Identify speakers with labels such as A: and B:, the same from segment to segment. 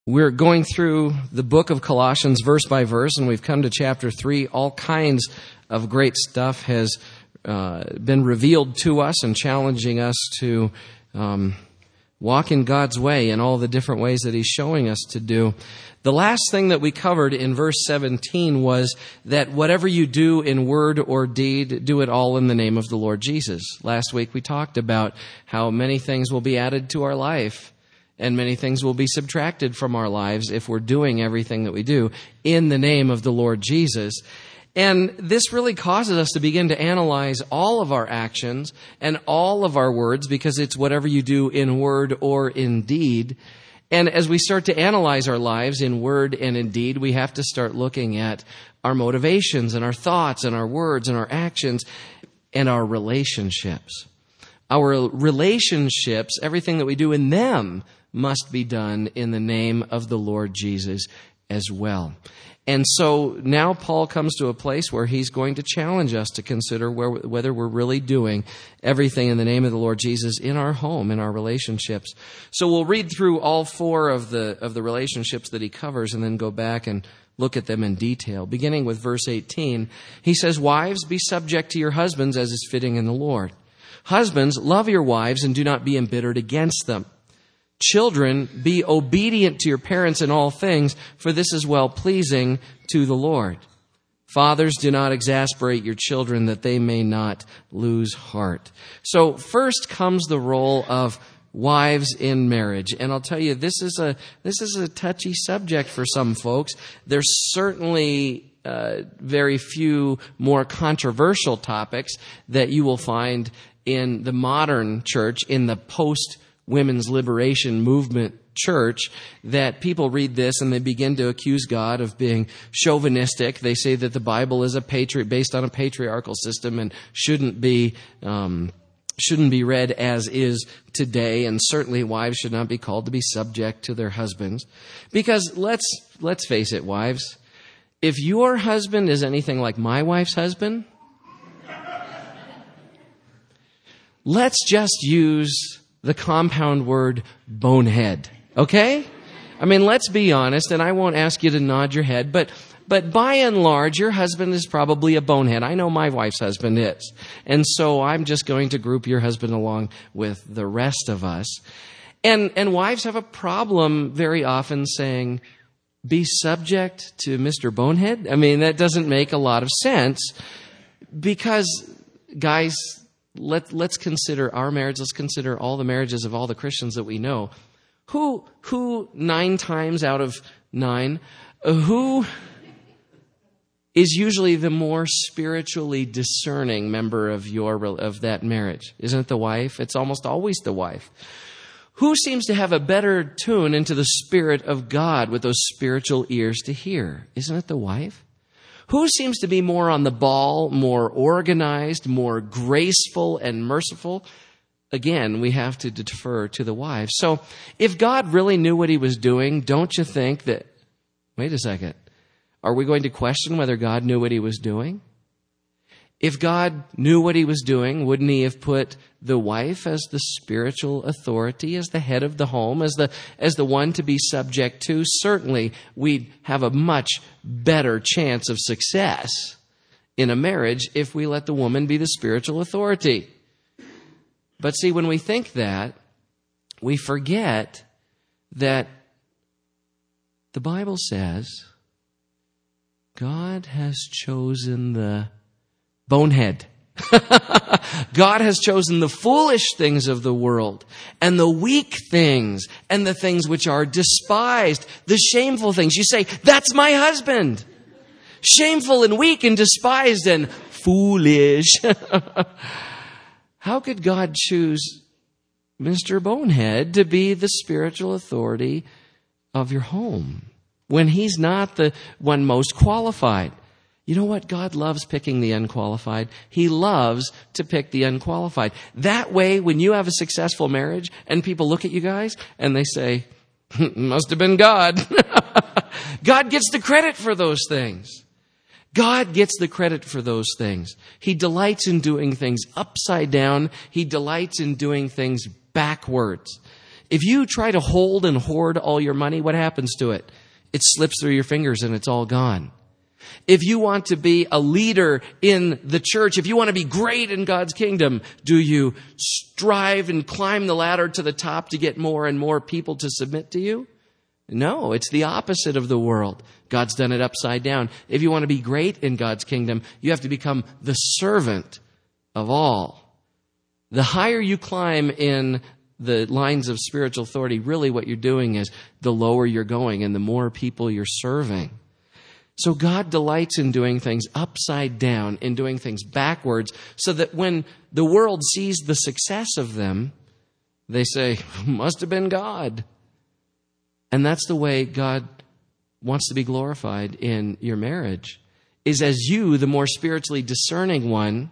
A: We're going through the book of Colossians verse by verse, and we've come to chapter 3. All kinds of great stuff has been revealed to us and challenging us to walk in God's way in all the different ways that He's showing us to do. The last thing that we covered in verse 17 was that whatever you do in word or deed, do it all in the name of the Lord Jesus. Last week we talked about how many things will be added to our life and many things will be subtracted from our lives if we're doing everything that we do in the name of the Lord Jesus. And this really causes us to begin to analyze all of our actions and all of our words, because it's whatever you do in word or in deed. And as we start to analyze our lives in word and in deed, we have to start looking at our motivations and our thoughts and our words and our actions and our relationships. Our relationships, everything that we do in them, must be done in the name of the Lord Jesus as well. And so now Paul comes to a place where he's going to challenge us to consider whether we're really doing everything in the name of the Lord Jesus in our home, in our relationships. So we'll read through all four of the relationships that he covers and then go back and look at them in detail. Beginning with verse 18, he says, "Wives, be subject to your husbands as is fitting in the Lord. Husbands, love your wives and do not be embittered against them. Children, be obedient to your parents in all things, for this is well-pleasing to the Lord. Fathers, do not exasperate your children, that they may not lose heart." So first comes the role of wives in marriage. And I'll tell you, this is a touchy subject for some folks. There's certainly very few more controversial topics that you will find in the modern church, in the post-women's liberation movement church, that people read this and they begin to accuse God of being chauvinistic. They say that the Bible is based on a patriarchal system and shouldn't be read as is today, and certainly wives should not be called to be subject to their husbands. Because let's face it, wives, if your husband is anything like my wife's husband, let's just use the compound word bonehead, okay? I mean, let's be honest, and I won't ask you to nod your head, but by and large, your husband is probably a bonehead. I know my wife's husband is. And so I'm just going to group your husband along with the rest of us. And wives have a problem very often saying, be subject to Mr. Bonehead. I mean, that doesn't make a lot of sense, because, guys, let's consider our marriage. Let's consider all the marriages of all the Christians that we know. Who 9 times out of 9, who is usually the more spiritually discerning member of that marriage? Isn't it the wife? It's almost always the wife. Who seems to have a better tune into the Spirit of God with those spiritual ears to hear? Isn't it the wife? Who seems to be more on the ball, more organized, more graceful and merciful? Again, we have to defer to the wives. So if God really knew what He was doing, don't you think that, wait a second, are we going to question whether God knew what He was doing? If God knew what He was doing, wouldn't He have put the wife as the spiritual authority, as the head of the home, as the one to be subject to? Certainly, we'd have a much better chance of success in a marriage if we let the woman be the spiritual authority. But see, when we think that, we forget that the Bible says God has chosen the bonehead. God has chosen the foolish things of the world and the weak things and the things which are despised, the shameful things. You say, that's my husband. Shameful and weak and despised and foolish. How could God choose Mr. Bonehead to be the spiritual authority of your home when He's not the one most qualified? You know what? God loves picking the unqualified. He loves to pick the unqualified. That way, when you have a successful marriage and people look at you guys and they say, must have been God. God gets the credit for those things. God gets the credit for those things. He delights in doing things upside down. He delights in doing things backwards. If you try to hold and hoard all your money, what happens to it? It slips through your fingers and it's all gone. If you want to be a leader in the church, if you want to be great in God's kingdom, do you strive and climb the ladder to the top to get more and more people to submit to you? No, it's the opposite of the world. God's done it upside down. If you want to be great in God's kingdom, you have to become the servant of all. The higher you climb in the lines of spiritual authority, really what you're doing is the lower you're going and the more people you're serving. So God delights in doing things upside down, in doing things backwards, so that when the world sees the success of them, they say, must have been God. And that's the way God wants to be glorified in your marriage, is as you, the more spiritually discerning one,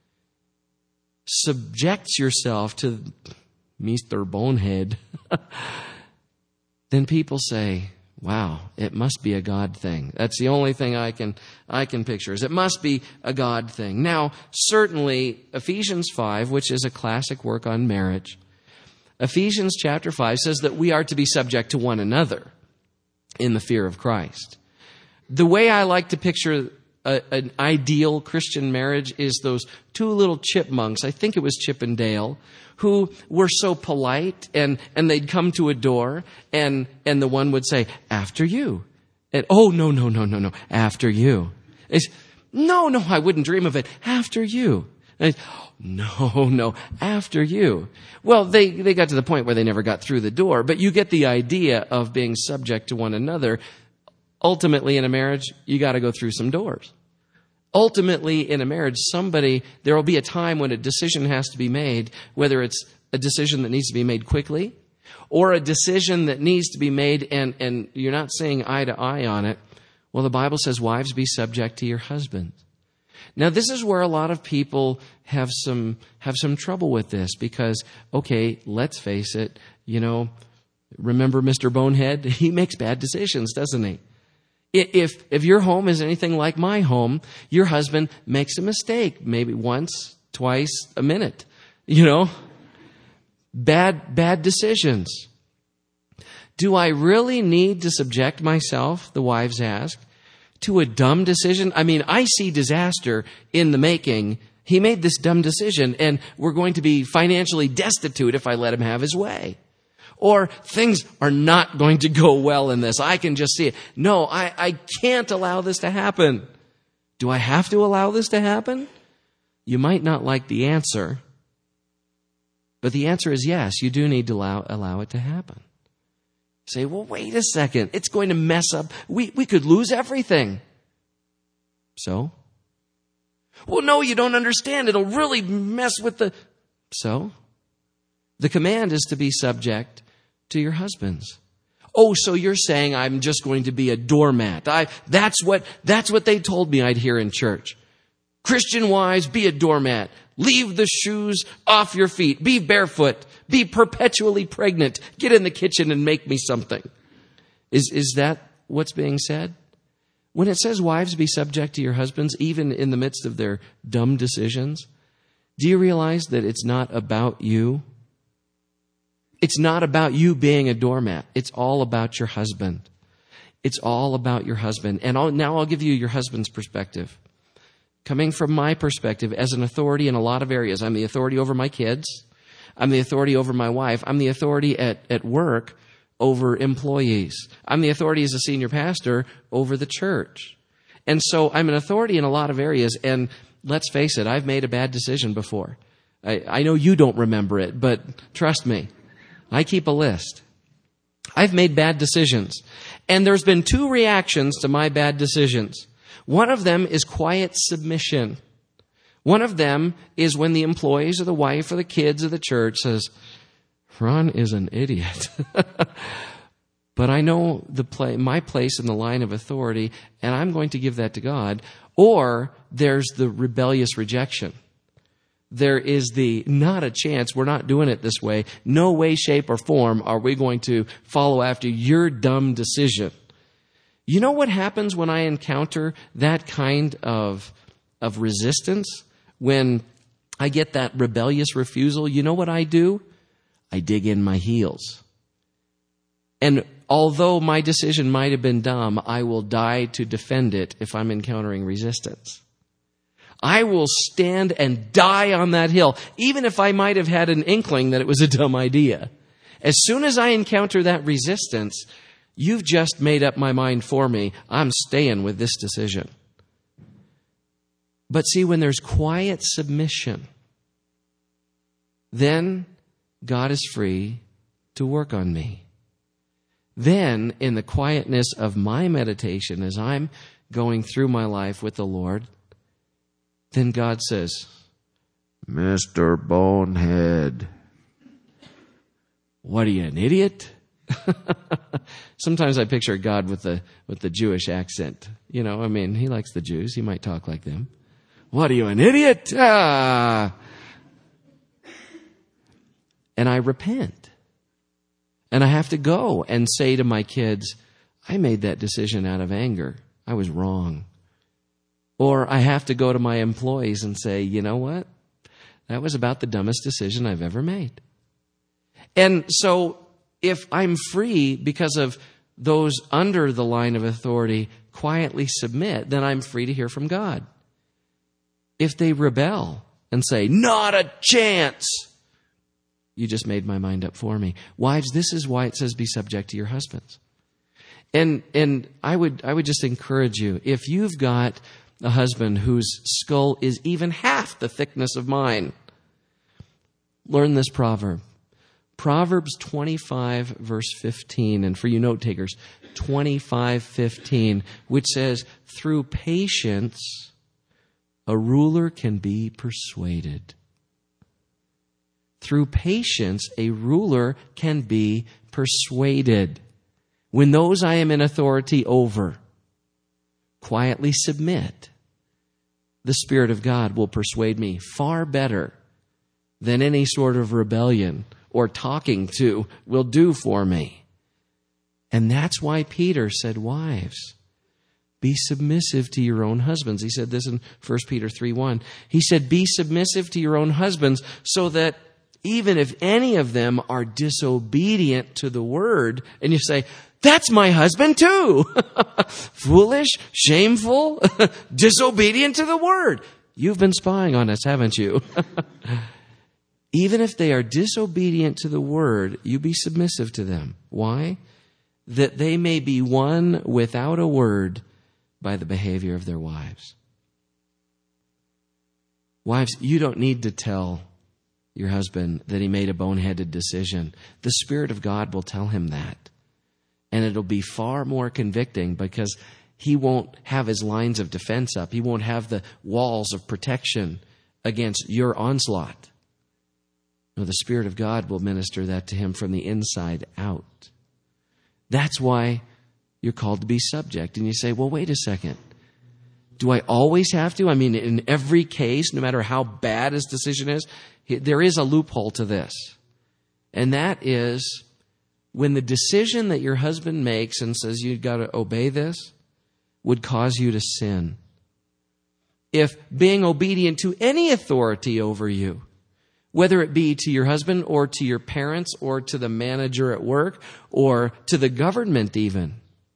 A: subjects yourself to Mr. Bonehead, then people say, wow, it must be a God thing. That's the only thing I can picture, is it must be a God thing. Now, certainly, Ephesians 5, which is a classic work on marriage, Ephesians chapter 5 says that we are to be subject to one another in the fear of Christ. The way I like to picture an ideal Christian marriage is those two little chipmunks, I think it was Chip and Dale, who were so polite, and they'd come to a door, and the one would say, after you. And, oh, no, after you. It's, no, I wouldn't dream of it. After you. And, no, after you. Well, they got to the point where they never got through the door, but you get the idea of being subject to one another. Ultimately, in a marriage, you got to go through some doors. Ultimately, in a marriage, there will be a time when a decision has to be made, whether it's a decision that needs to be made quickly or a decision that needs to be made and you're not seeing eye to eye on it. Well, the Bible says, wives, be subject to your husbands. Now, this is where a lot of people have some trouble with this because, okay, let's face it, remember Mr. Bonehead? He makes bad decisions, doesn't he? If your home is anything like my home, your husband makes a mistake, maybe once, twice, a minute, Bad decisions. Do I really need to subject myself, the wives ask, to a dumb decision? I mean, I see disaster in the making. He made this dumb decision, and we're going to be financially destitute if I let him have his way. Or things are not going to go well in this. I can just see it. No, I can't allow this to happen. Do I have to allow this to happen? You might not like the answer, but the answer is yes, you do need to allow it to happen. Say, well, wait a second. It's going to mess up. We could lose everything. So? Well, no, you don't understand. It'll really mess with the... So? The command is to be subject to your husbands. Oh, so you're saying I'm just going to be a doormat. That's what they told me I'd hear in church. Christian wives, be a doormat. Leave the shoes off your feet. Be barefoot. Be perpetually pregnant. Get in the kitchen and make me something. Is that what's being said? When it says wives be subject to your husbands, even in the midst of their dumb decisions, do you realize that it's not about you? It's not about you being a doormat. It's all about your husband. It's all about your husband. And now I'll give you your husband's perspective. Coming from my perspective as an authority in a lot of areas, I'm the authority over my kids. I'm the authority over my wife. I'm the authority at work over employees. I'm the authority as a senior pastor over the church. And so I'm an authority in a lot of areas. And let's face it, I've made a bad decision before. I know you don't remember it, but trust me, I keep a list. I've made bad decisions. And there's been two reactions to my bad decisions. One of them is quiet submission. One of them is when the employees or the wife or the kids of the church says, Ron is an idiot. But I know my place in the line of authority, and I'm going to give that to God. Or there's the rebellious rejection. There is the, not a chance, we're not doing it this way. No way, shape, or form are we going to follow after your dumb decision. You know what happens when I encounter that kind of resistance? When I get that rebellious refusal, you know what I do? I dig in my heels. And although my decision might have been dumb, I will die to defend it if I'm encountering resistance. I will stand and die on that hill, even if I might have had an inkling that it was a dumb idea. As soon as I encounter that resistance, you've just made up my mind for me. I'm staying with this decision. But see, when there's quiet submission, then God is free to work on me. Then, in the quietness of my meditation, as I'm going through my life with the Lord, then God says, Mr. Bonehead, what are you, an idiot? Sometimes I picture God with the Jewish accent. He likes the Jews. He might talk like them. What are you, an idiot? And I repent. And I have to go and say to my kids, I made that decision out of anger. I was wrong. Or I have to go to my employees and say, you know what? That was about the dumbest decision I've ever made. And so if I'm free because of those under the line of authority quietly submit, then I'm free to hear from God. If they rebel and say, not a chance, you just made my mind up for me. Wives, this is why it says be subject to your husbands. And I would just encourage you, if you've got a husband whose skull is even half the thickness of mine, learn this proverb. Proverbs 25, verse 15, and for you note takers, 25:15, which says, through patience, a ruler can be persuaded. Through patience, a ruler can be persuaded. When those I am in authority over quietly submit, the Spirit of God will persuade me far better than any sort of rebellion or talking to will do for me. And that's why Peter said, wives, be submissive to your own husbands. He said this in 1 Peter 3:1. He said, be submissive to your own husbands so that even if any of them are disobedient to the word, and you say, that's my husband too. Foolish, shameful, disobedient to the word. You've been spying on us, haven't you? Even if they are disobedient to the word, you be submissive to them. Why? That they may be won without a word by the behavior of their wives. Wives, you don't need to tell your husband that he made a boneheaded decision. The Spirit of God will tell him that. And it'll be far more convicting because he won't have his lines of defense up. He won't have the walls of protection against your onslaught. No, the Spirit of God will minister that to him from the inside out. That's why you're called to be subject. And you say, well, wait a second. Do I always have to? I mean, in every case, no matter how bad his decision is, there is a loophole to this. And that is when the decision that your husband makes and says you've got to obey this would cause you to sin. If being obedient to any authority over you, whether it be to your husband or to your parents or to the manager at work or to the government even,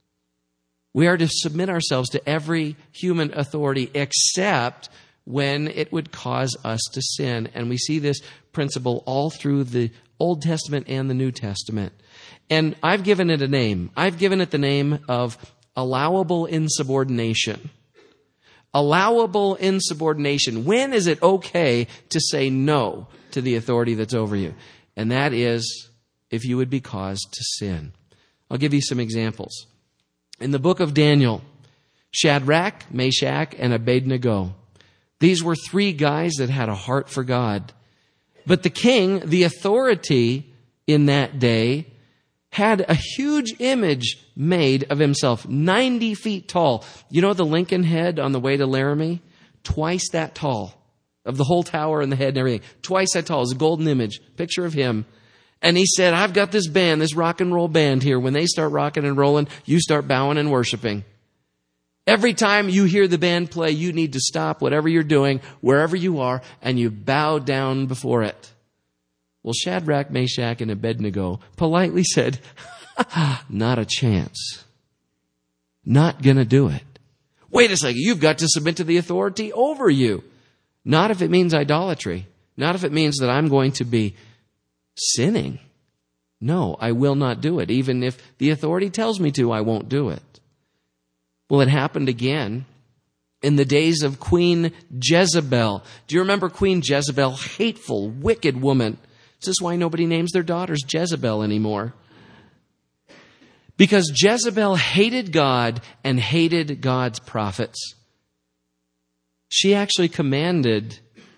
A: we are to submit ourselves to every human authority except when it would cause us to sin. And we see this principle all through the Old Testament and the New Testament. And I've given it a name. I've given it the name of allowable insubordination. Allowable insubordination. When is it okay to say no to the authority that's over you? And that is if you would be caused to sin. I'll give you some examples. In the book of Daniel, Shadrach, Meshach, and Abednego. These were three guys that had a heart for God. But the king, the authority in that day, had a huge image made of himself, 90 feet tall. You know the Lincoln Head on the way to Laramie? Twice that tall, of the whole tower and the head and everything. Twice that tall. It's a golden image, picture of him. And he said, I've got this band, this rock and roll band here. When they start rocking and rolling, you start bowing and worshiping. Every time you hear the band play, you need to stop whatever you're doing, wherever you are, and you bow down before it. Well, Shadrach, Meshach, and Abednego politely said, Not a chance. Not going to do it. Wait a second, you've got to submit to the authority over you. Not if it means idolatry. Not if it means that I'm going to be sinning. No, I will not do it. Even if the authority tells me to, I won't do it. Well, it happened again in the days of Queen Jezebel. Do you remember Queen Jezebel? Hateful, wicked woman. This is why nobody names their daughters Jezebel anymore. Because Jezebel hated God and hated God's prophets. She actually commanded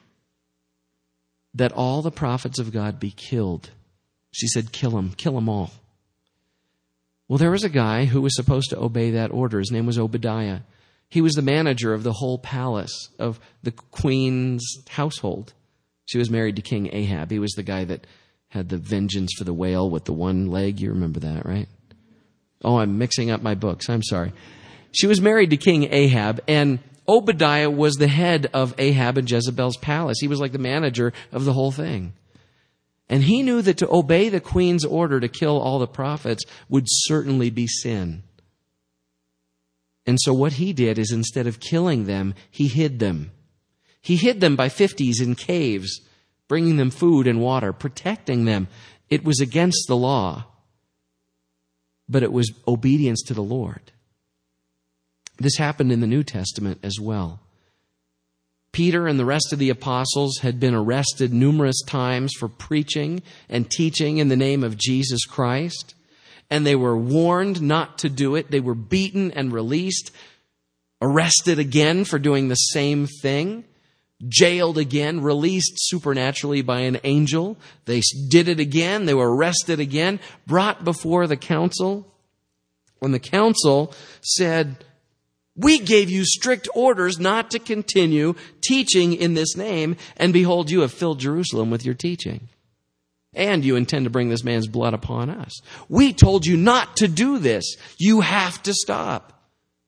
A: that all the prophets of God be killed. She said, kill them all. Well, there was a guy who was supposed to obey that order. His name was Obadiah. He was the manager of the whole palace of the queen's household. She was married to King Ahab. He was the guy that had the vengeance for the whale with the one leg. You remember that, right? Oh, I'm mixing up my books. I'm sorry. She was married to King Ahab, and Obadiah was the head of Ahab and Jezebel's palace. He was like the manager of the whole thing. And he knew that to obey the queen's order to kill all the prophets would certainly be sin. And so what he did is instead of killing them, he hid them. He hid them by 50s in caves, bringing them food and water, protecting them. It was against the law, but it was obedience to the Lord. This happened in the New Testament as well. Peter and the rest of the apostles had been arrested numerous times for preaching and teaching in the name of Jesus Christ. And they were warned not to do it. They were beaten and released, arrested again for doing the same thing, jailed again, released supernaturally by an angel. They did it again. They were arrested again, brought before the council. When the council said, we gave you strict orders not to continue teaching in this name, and behold, you have filled Jerusalem with your teaching. And you intend to bring this man's blood upon us. We told you not to do this. You have to stop.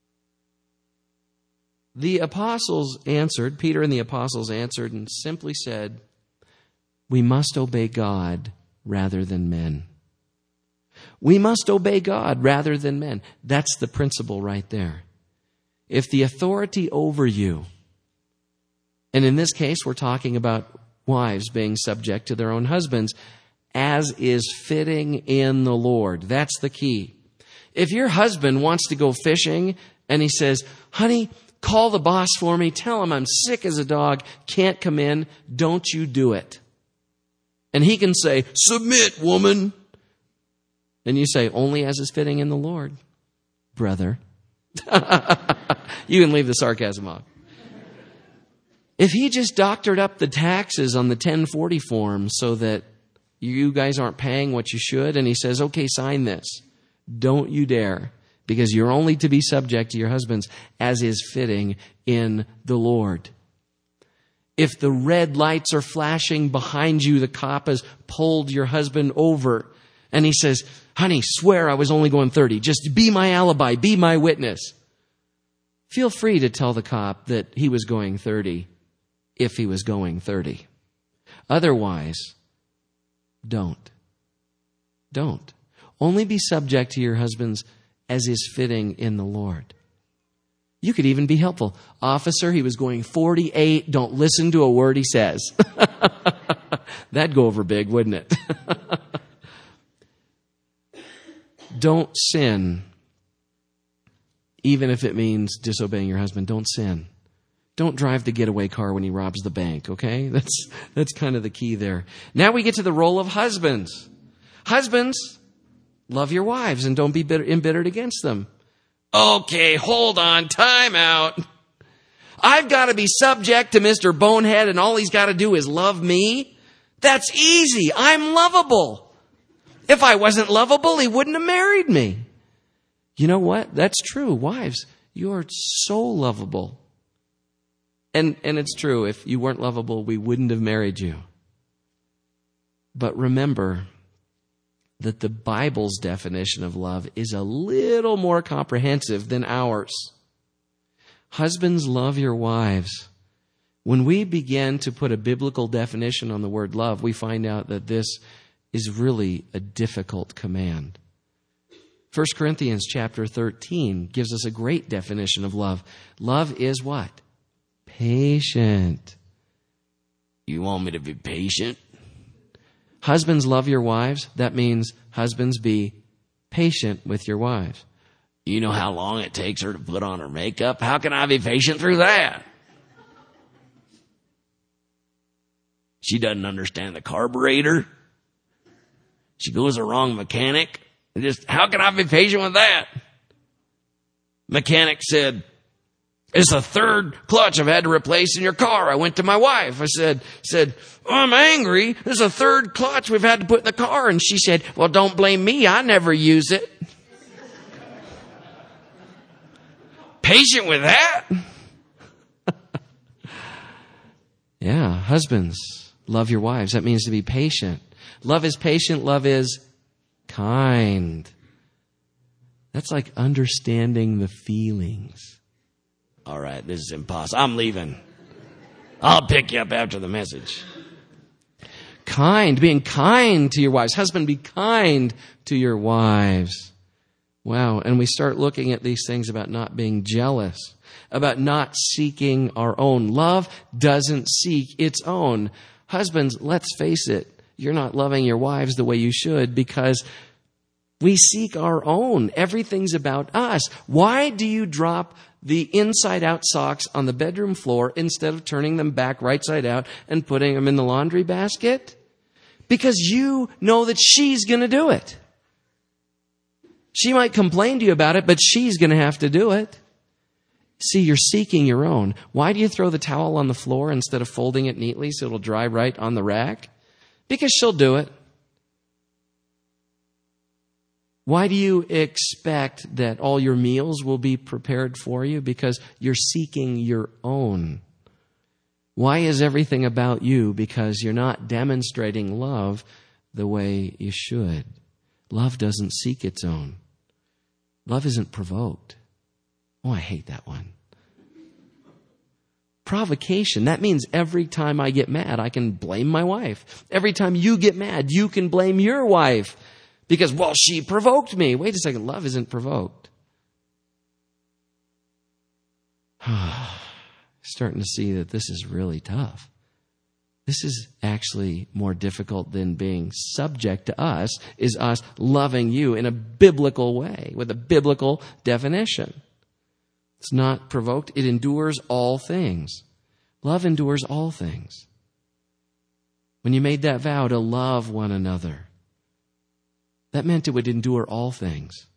A: The apostles answered, Peter and the apostles answered and simply said, we must obey God rather than men. We must obey God rather than men. That's the principle right there. If the authority over you, and in this case we're talking about wives being subject to their own husbands, as is fitting in the Lord. That's the key. If your husband wants to go fishing and he says, honey, call the boss for me, tell him I'm sick as a dog, can't come in, don't you do it. And he can say, submit, woman. And you say, only as is fitting in the Lord, brother. You can leave the sarcasm off. If he just doctored up the taxes on the 1040 form so that you guys aren't paying what you should, and he says, okay, sign this. Don't you dare, because you're only to be subject to your husbands as is fitting in the Lord. If the red lights are flashing behind you, the cop has pulled your husband over, and he says, honey, swear I was only going 30. Just be my alibi, be my witness. Feel free to tell the cop that he was going 30 if he was going 30. Otherwise, don't. Don't. Only be subject to your husbands as is fitting in the Lord. You could even be helpful. Officer, he was going 48. Don't listen to a word he says. That'd go over big, wouldn't it? Don't sin, even if it means disobeying your husband. Don't sin. Don't drive the getaway car when he robs the bank, okay? That's kind of the key there. Now we get to the role of husbands. Husbands, love your wives and don't be embittered against them. Okay, hold on, time out. I've got to be subject to Mr. Bonehead and all he's got to do is love me? That's easy. I'm lovable. If I wasn't lovable, he wouldn't have married me. You know what? That's true. Wives, you are so lovable. And it's true. If you weren't lovable, we wouldn't have married you. But remember that the Bible's definition of love is a little more comprehensive than ours. Husbands, love your wives. When we begin to put a biblical definition on the word love, we find out that this is really a difficult command. 1 Corinthians chapter 13 gives us a great definition of love. Love is what? Patient. You want me to be patient? Husbands, love your wives. That means husbands, be patient with your wives. You know how long it takes her to put on her makeup? How can I be patient through that? She doesn't understand the carburetor. She goes to the wrong mechanic. How can I be patient with that? Mechanic said, it's the third clutch I've had to replace in your car. I went to my wife. I said, I'm angry. This is the third clutch we've had to put in the car. And she said, well, don't blame me. I never use it. Patient with that? Yeah, husbands, love your wives. That means to be patient. Love is patient. Love is kind. That's like understanding the feelings. All right, this is impossible. I'm leaving. I'll pick you up after the message. Kind, being kind to your wives. Husband, be kind to your wives. Wow, and we start looking at these things about not being jealous, about not seeking our own. Love doesn't seek its own. Husbands, let's face it, you're not loving your wives the way you should because we seek our own. Everything's about us. Why do you drop the inside-out socks on the bedroom floor instead of turning them back right side out and putting them in the laundry basket? Because you know that she's going to do it. She might complain to you about it, but she's going to have to do it. See, you're seeking your own. Why do you throw the towel on the floor instead of folding it neatly so it'll dry right on the rack? Because she'll do it. Why do you expect that all your meals will be prepared for you? Because you're seeking your own. Why is everything about you? Because you're not demonstrating love the way you should. Love doesn't seek its own. Love isn't provoked. Oh, I hate that one. Provocation. That means every time I get mad, I can blame my wife. Every time you get mad, you can blame your wife. Because, well, she provoked me. Wait a second. Love isn't provoked. Starting to see that this is really tough. This is actually more difficult than being subject to us, is us loving you in a biblical way, with a biblical definition. It's not provoked. It endures all things. Love endures all things. When you made that vow to love one another, that meant it would endure all things.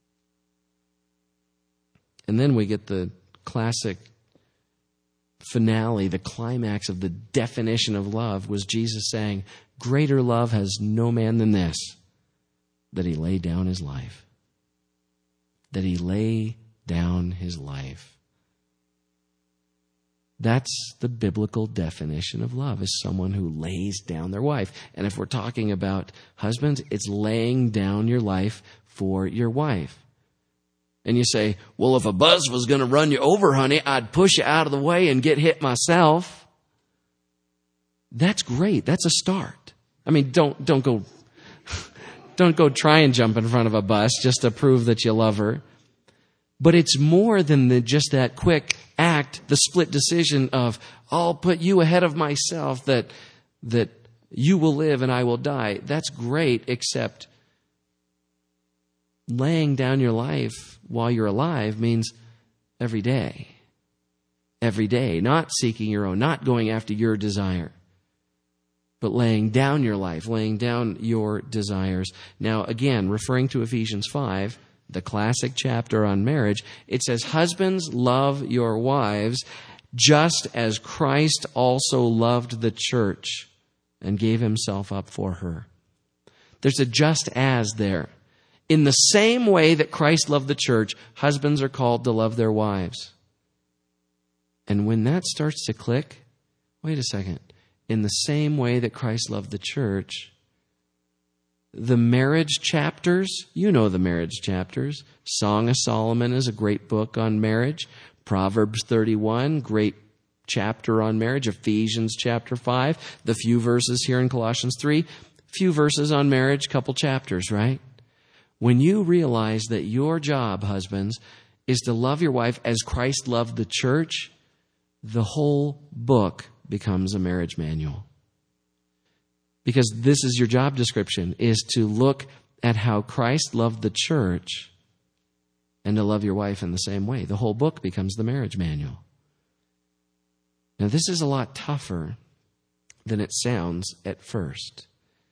A: And then we get the classic finale, the climax of the definition of love was Jesus saying, greater love has no man than this, that he lay down his life. That he lay down his life. That's the biblical definition of love, is someone who lays down their wife. And if we're talking about husbands, it's laying down your life for your wife. And you say, well, if a bus was going to run you over, honey, I'd push you out of the way and get hit myself. That's great. That's a start. I mean, don't go try and jump in front of a bus just to prove that you love her. But it's more than just that quick act, the split decision of, I'll put you ahead of myself, that you will live and I will die. That's great, except laying down your life while you're alive means every day. Every day. Not seeking your own, not going after your desire, but laying down your life, laying down your desires. Now, again, referring to Ephesians 5, the classic chapter on marriage, it says, husbands, love your wives just as Christ also loved the church and gave himself up for her. There's a just as there. In the same way that Christ loved the church, husbands are called to love their wives. And when that starts to click, wait a second. In the same way that Christ loved the church, the marriage chapters, you know the marriage chapters. Song of Solomon is a great book on marriage. Proverbs 31, great chapter on marriage. Ephesians chapter 5, the few verses here in Colossians 3, few verses on marriage, couple chapters, right? When you realize that your job, husbands, is to love your wife as Christ loved the church, the whole book becomes a marriage manual. Because this is your job description, is to look at how Christ loved the church and to love your wife in the same way. The whole book becomes the marriage manual. Now, this is a lot tougher than it sounds at first.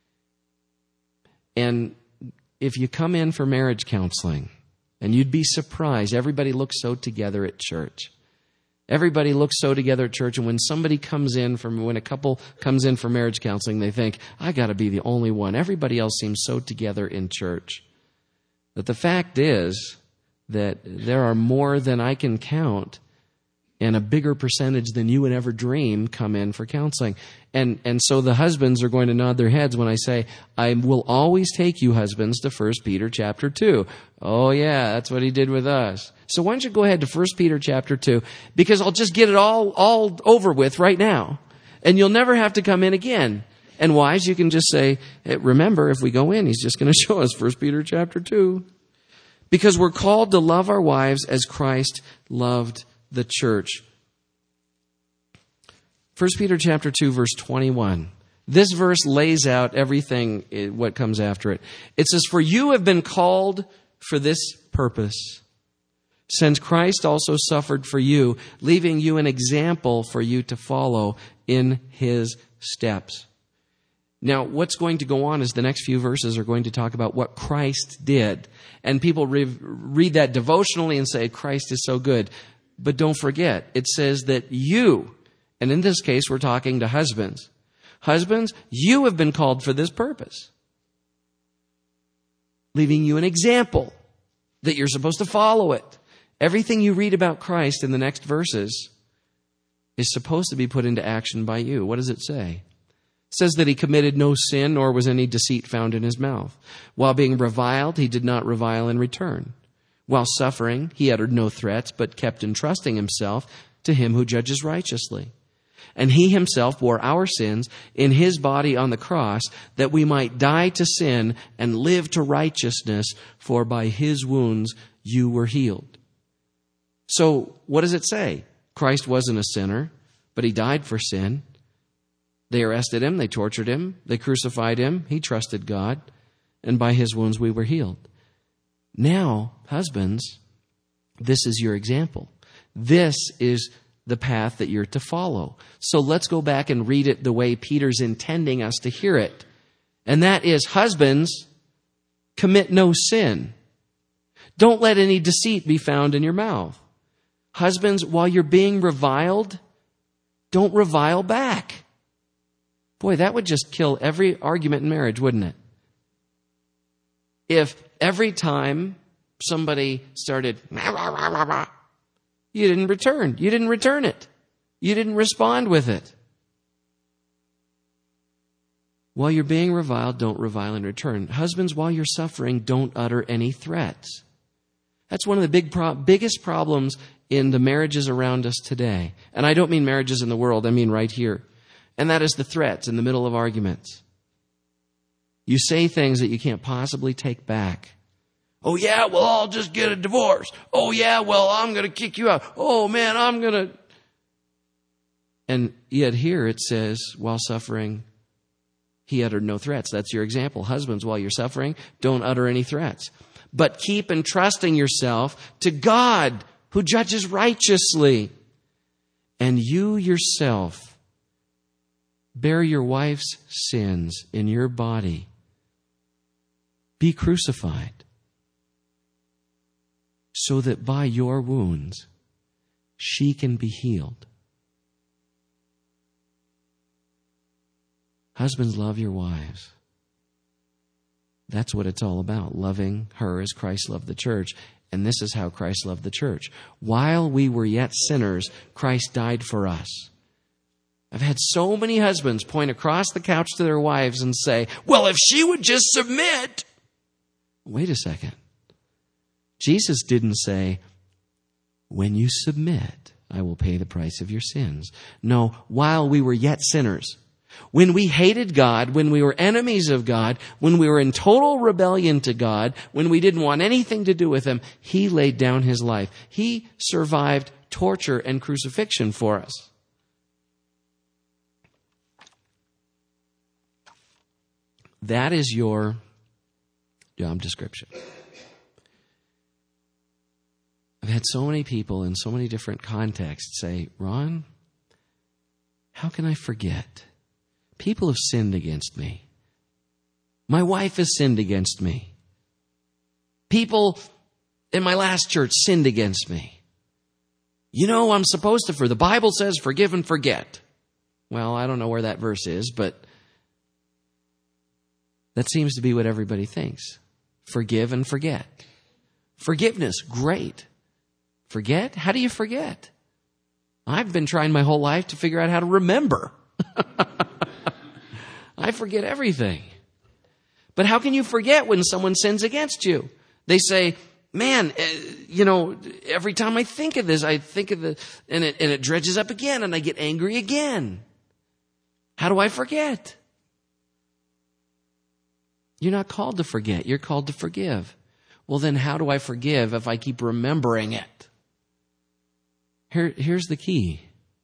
A: And if you come in for marriage counseling, and you'd be surprised, everybody looks so together at church. Everybody looks so together at church, and when when a couple comes in for marriage counseling, they think, I got to be the only one. Everybody else seems so together in church. But the fact is that there are more than I can count, and a bigger percentage than you would ever dream come in for counseling. And so the husbands are going to nod their heads when I say, I will always take you husbands to 1 Peter chapter 2. Oh yeah, that's what he did with us. So why don't you go ahead to 1 Peter chapter 2, because I'll just get it all over with right now. And you'll never have to come in again. And wives, you can just say, hey, remember, if we go in, he's just going to show us 1 Peter chapter 2. Because we're called to love our wives as Christ loved the church. 1 Peter chapter 2, verse 21. This verse lays out everything, what comes after it. It says, for you have been called for this purpose, since Christ also suffered for you, leaving you an example for you to follow in his steps. Now, what's going to go on is the next few verses are going to talk about what Christ did. And people read that devotionally and say, Christ is so good. But don't forget, it says that you, and in this case, we're talking to husbands. Husbands, you have been called for this purpose, leaving you an example that you're supposed to follow it. Everything you read about Christ in the next verses is supposed to be put into action by you. What does it say? It says that he committed no sin, nor was any deceit found in his mouth. While being reviled, he did not revile in return. While suffering, he uttered no threats, but kept entrusting himself to him who judges righteously. And he himself bore our sins in his body on the cross, that we might die to sin and live to righteousness, for by his wounds you were healed. So, what does it say? Christ wasn't a sinner, but he died for sin. They arrested him, they tortured him, they crucified him, he trusted God, and by his wounds we were healed. Now, husbands, this is your example. This is the path that you're to follow. So let's go back and read it the way Peter's intending us to hear it. And that is, husbands, commit no sin. Don't let any deceit be found in your mouth. Husbands, while you're being reviled, don't revile back. Boy, that would just kill every argument in marriage, wouldn't it? If every time somebody started, you didn't return it. You didn't respond with it. While you're being reviled, don't revile in return. Husbands, while you're suffering, don't utter any threats. That's one of the biggest problems in the marriages around us today. And I don't mean marriages in the world, I mean right here. And that is the threats in the middle of arguments. You say things that you can't possibly take back. Oh yeah, well, I'll just get a divorce. Oh yeah, well, I'm going to kick you out. Oh man, I'm going to... And yet here it says, while suffering, he uttered no threats. That's your example. Husbands, while you're suffering, don't utter any threats. But keep entrusting yourself to God, who judges righteously. And you yourself bear your wife's sins in your body. Be crucified, so that by your wounds she can be healed. Husbands, love your wives. That's what it's all about, loving her as Christ loved the church. And this is how Christ loved the church. While we were yet sinners, Christ died for us. I've had so many husbands point across the couch to their wives and say, well, if she would just submit. Wait a second. Jesus didn't say, when you submit, I will pay the price of your sins. No, while we were yet sinners, When we hated God, when we were enemies of God, when we were in total rebellion to God, when we didn't want anything to do with Him, He laid down His life. He survived torture and crucifixion for us. That is your job description. I've had so many people in so many different contexts say, Ron, how can I forget? People have sinned against me. My wife has sinned against me. People in my last church sinned against me. You know, I'm supposed to, the Bible says forgive and forget. Well, I don't know where that verse is, but that seems to be what everybody thinks. Forgive and forget. Forgiveness, great. Forget? How do you forget? I've been trying my whole life to figure out how to remember. I forget everything. But how can you forget when someone sins against you? They say, man, every time I think of this, I think of and it dredges up again, and I get angry again. How do I forget? You're not called to forget. You're called to forgive. Well, then how do I forgive if I keep remembering it? Here's the key.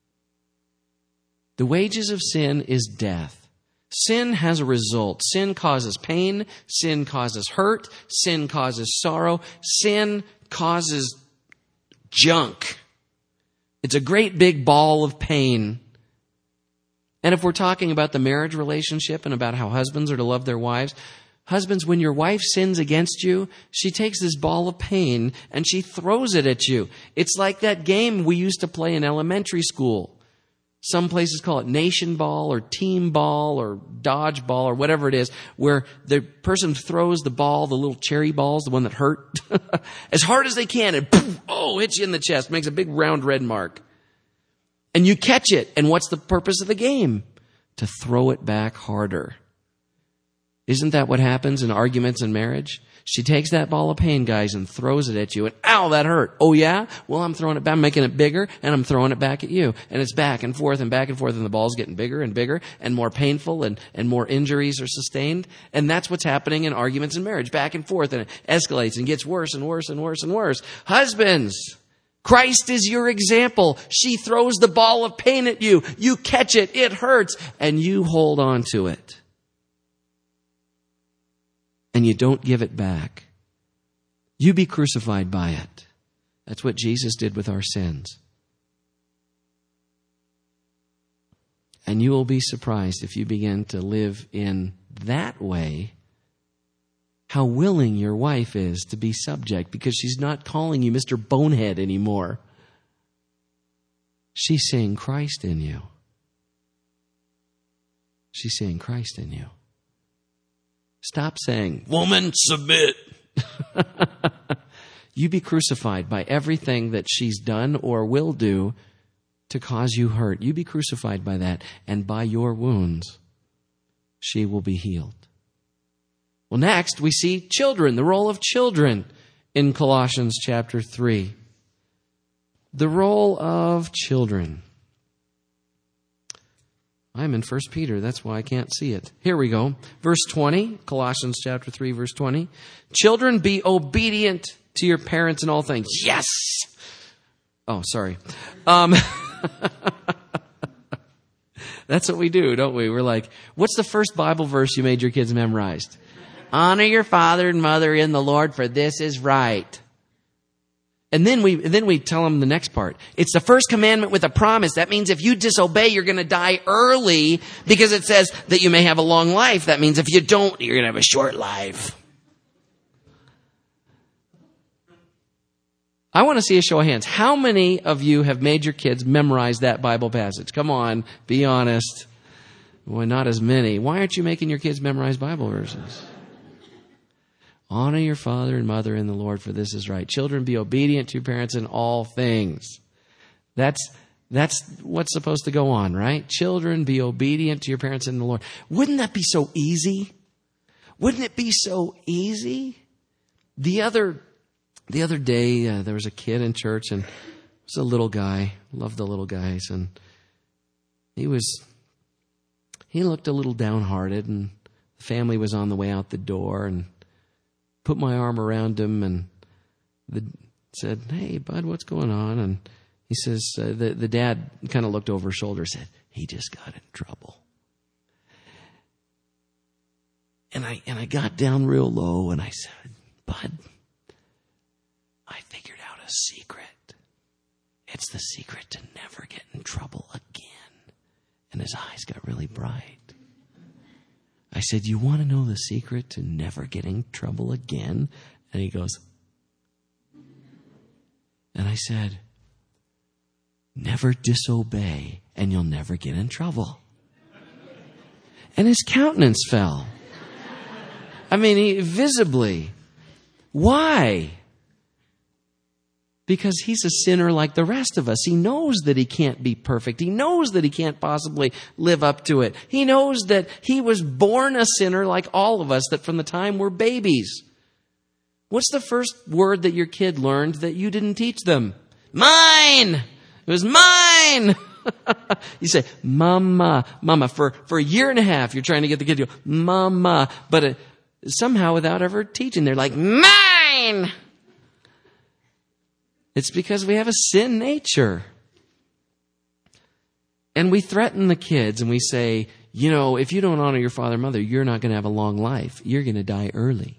A: The wages of sin is death. Sin has a result. Sin causes pain. Sin causes hurt. Sin causes sorrow. Sin causes junk. It's a great big ball of pain. And if we're talking about the marriage relationship and about how husbands are to love their wives, husbands, when your wife sins against you, she takes this ball of pain and she throws it at you. It's like that game we used to play in elementary school. Some places call it nation ball or team ball or dodge ball or whatever it is, where the person throws the ball, the little cherry balls, the one that hurt, as hard as they can, and poof, hits you in the chest, makes a big round red mark. And you catch it. And what's the purpose of the game? To throw it back harder. Isn't that what happens in arguments in marriage? She takes that ball of pain, guys, and throws it at you. And ow, that hurt. Oh, yeah? Well, I'm throwing it back. I'm making it bigger, and I'm throwing it back at you. And it's back and forth, and the ball's getting bigger and bigger and more painful, and more injuries are sustained. And that's what's happening in arguments in marriage, back and forth, and it escalates and gets worse and worse and worse and worse. Husbands, Christ is your example. She throws the ball of pain at you. You catch it. It hurts. And you hold on to it. And you don't give it back. You be crucified by it. That's what Jesus did with our sins. And you will be surprised if you begin to live in that way, how willing your wife is to be subject, because she's not calling you Mr. Bonehead anymore. She's seeing Christ in you. She's seeing Christ in you. Stop saying, woman, submit. You be crucified by everything that she's done or will do to cause you hurt. You be crucified by that, and by your wounds, she will be healed. Well, next, we see children, the role of children in Colossians chapter 3. The role of children. I'm in 1 Peter. That's why I can't see it. Here we go. Verse 20, Colossians chapter 3, verse 20. Children, be obedient to your parents in all things. Yes! Oh, sorry. That's what we do, don't we? We're like, what's the first Bible verse you made your kids memorize? Honor your father and mother in the Lord, for this is right. And then we tell them the next part. It's the first commandment with a promise. That means if you disobey, you're going to die early, because it says that you may have a long life. That means if you don't, you're going to have a short life. I want to see a show of hands. How many of you have made your kids memorize that Bible passage? Come on, be honest. Well, not as many. Why aren't you making your kids memorize Bible verses? Honor your father and mother in the Lord, for this is right. Children, be obedient to your parents in all things. That's what's supposed to go on, right? Children, be obedient to your parents in the Lord. Wouldn't that be so easy? Wouldn't it be so easy? The other day, there was a kid in church, and it was a little guy. Loved the little guys, and he was he looked a little downhearted, and the family was on the way out the door, and put my arm around him and said, "Hey, bud, what's going on?" And he says, the dad kind of looked over his shoulder and said, "He just got in trouble." And I got down real low and I said, "Bud, I figured out a secret. It's the secret to never get in trouble again." And his eyes got really bright. I said, "You want to know the secret to never getting in trouble again?" And he goes, and I said, "Never disobey and you'll never get in trouble." And his countenance fell. I mean, he visibly. Why? Because he's a sinner like the rest of us. He knows that he can't be perfect. He knows that he can't possibly live up to it. He knows that he was born a sinner like all of us, that from the time we're babies. What's the first word that your kid learned that you didn't teach them? Mine! It was mine! You say, "Mama, mama." For a year and a half, you're trying to get the kid to go, "Mama." But somehow, without ever teaching, they're like, "Mine!" It's because we have a sin nature. And we threaten the kids and we say, if you don't honor your father and mother, you're not going to have a long life. You're going to die early.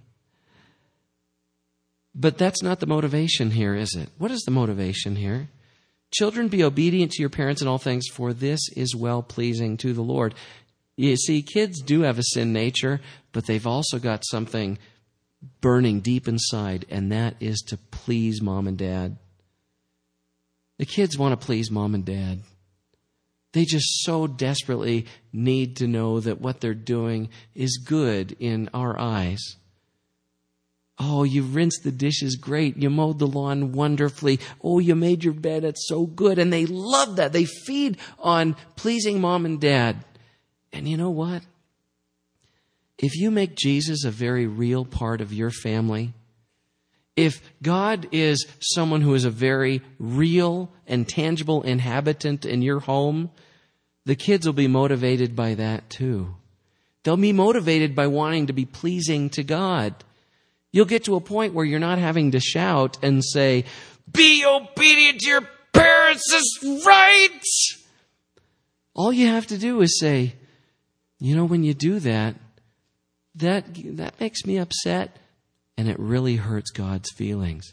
A: But that's not the motivation here, is it? What is the motivation here? Children, be obedient to your parents in all things, for this is well-pleasing to the Lord. You see, kids do have a sin nature, but they've also got something burning deep inside, and that is to please mom and dad. The kids want to please mom and dad. They just so desperately need to know that what they're doing is good in our eyes. "Oh, you rinsed the dishes great. You mowed the lawn wonderfully. Oh, you made your bed. It's so good." And they love that. They feed on pleasing mom and dad. And you know what? If you make Jesus a very real part of your family, if God is someone who is a very real and tangible inhabitant in your home, the kids will be motivated by that too. They'll be motivated by wanting to be pleasing to God. You'll get to a point where you're not having to shout and say, "Be obedient to your parents, is right." All you have to do is say, when you do that makes me upset. And it really hurts God's feelings.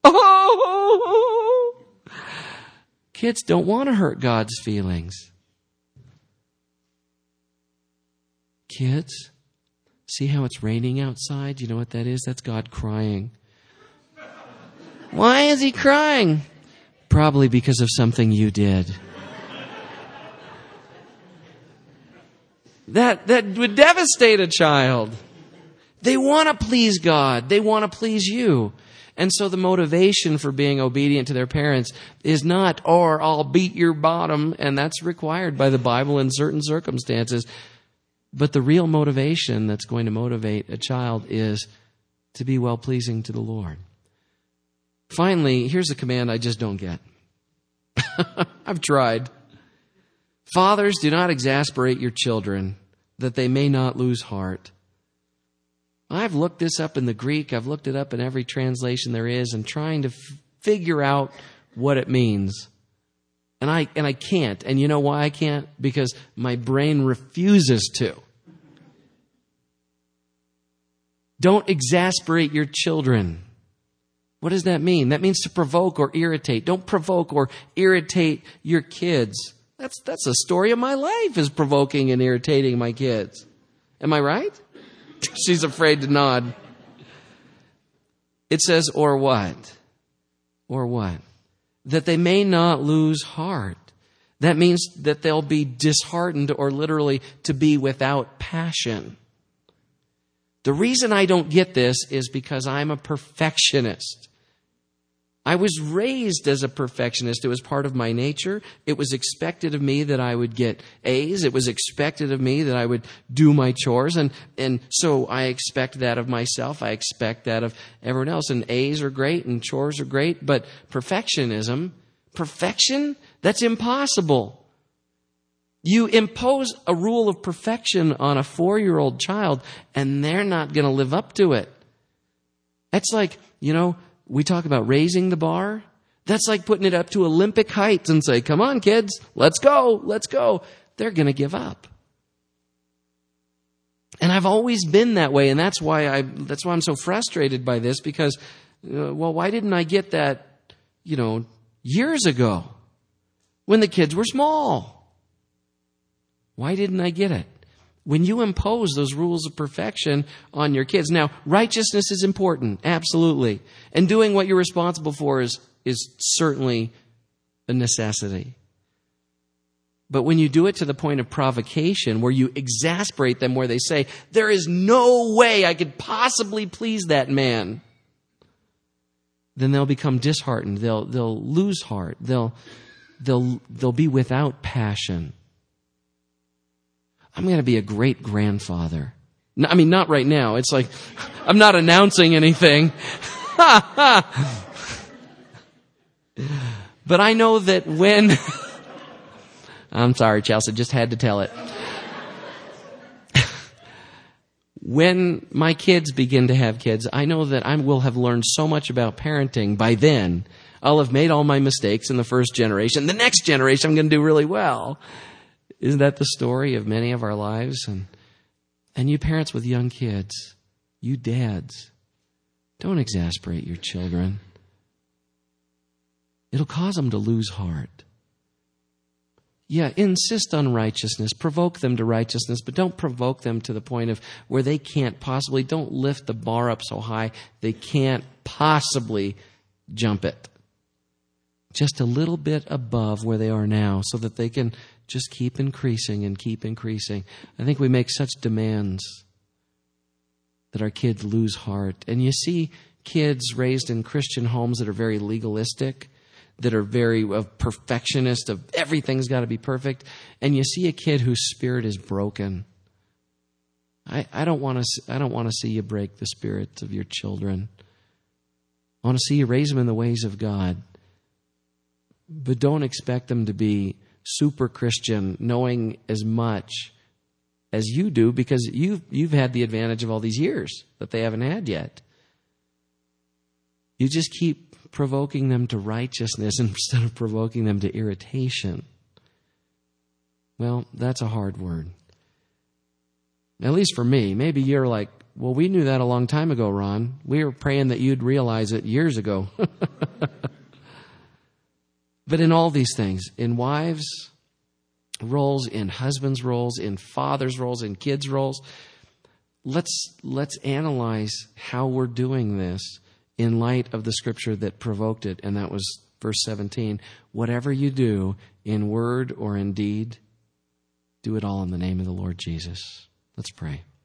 A: Oh! Kids don't want to hurt God's feelings. Kids, see how it's raining outside? You know what that is? That's God crying. Why is he crying? Probably because of something you did. That would devastate a child. They want to please God. They want to please you. And so the motivation for being obedient to their parents is not, "Or I'll beat your bottom," and that's required by the Bible in certain circumstances. But the real motivation that's going to motivate a child is to be well-pleasing to the Lord. Finally, here's a command I just don't get. I've tried. "Fathers, do not exasperate your children, that they may not lose heart." I've looked this up in the Greek. I've looked it up in every translation there is and trying to figure out what it means. And I can't. And you know why I can't? Because my brain refuses to. Don't exasperate your children. What does that mean? That means to provoke or irritate. Don't provoke or irritate your kids. That's the story of my life, is provoking and irritating my kids. Am I right? She's afraid to nod. It says, "Or what?" Or what? That they may not lose heart. That means that they'll be disheartened, or literally to be without passion. The reason I don't get this is because I'm a perfectionist. I was raised as a perfectionist. It was part of my nature. It was expected of me that I would get A's. It was expected of me that I would do my chores. And so I expect that of myself. I expect that of everyone else. And A's are great and chores are great. But perfection, that's impossible. You impose a rule of perfection on a 4-year-old child, and they're not going to live up to it. That's like, we talk about raising the bar. That's like putting it up to Olympic heights and say, come on, kids, let's go, let's go. They're going to give up. And I've always been that way, and that's why I'm so frustrated by this, because, why didn't I get that, years ago when the kids were small? Why didn't I get it? When you impose those rules of perfection on your kids. Now, righteousness is important, absolutely. And doing what you're responsible for is certainly a necessity. But when you do it to the point of provocation, where you exasperate them, where they say, there is no way I could possibly please that man, then they'll become disheartened. They'll lose heart. They'll be without passion. I'm going to be a great grandfather. I mean, not right now. It's like, I'm not announcing anything. But I know that when... I'm sorry, Chelsea, just had to tell it. When my kids begin to have kids, I know that I will have learned so much about parenting by then. I'll have made all my mistakes in the first generation. The next generation, I'm going to do really well. Isn't that the story of many of our lives? And you parents with young kids, you dads, don't exasperate your children. It'll cause them to lose heart. Yeah, insist on righteousness. Provoke them to righteousness, but don't provoke them to the point of where they can't possibly, don't lift the bar up so high they can't possibly jump it. Just a little bit above where they are now so that they can just keep increasing and keep increasing. I think we make such demands that our kids lose heart. And you see kids raised in Christian homes that are very legalistic, that are very perfectionist, of everything's got to be perfect. And you see a kid whose spirit is broken. I don't want to see you break the spirits of your children. I want to see you raise them in the ways of God. But don't expect them to be super Christian, knowing as much as you do, because you've had the advantage of all these years that they haven't had yet. You just keep provoking them to righteousness instead of provoking them to irritation. Well, that's a hard word. At least for me. Maybe you're like, well, we knew that a long time ago, Ron. We were praying that you'd realize it years ago. But in all these things, in wives' roles, in husbands' roles, in fathers' roles, in kids' roles, let's analyze how we're doing this in light of the scripture that provoked it, and that was verse 17. Whatever you do, in word or in deed, do it all in the name of the Lord Jesus. Let's pray.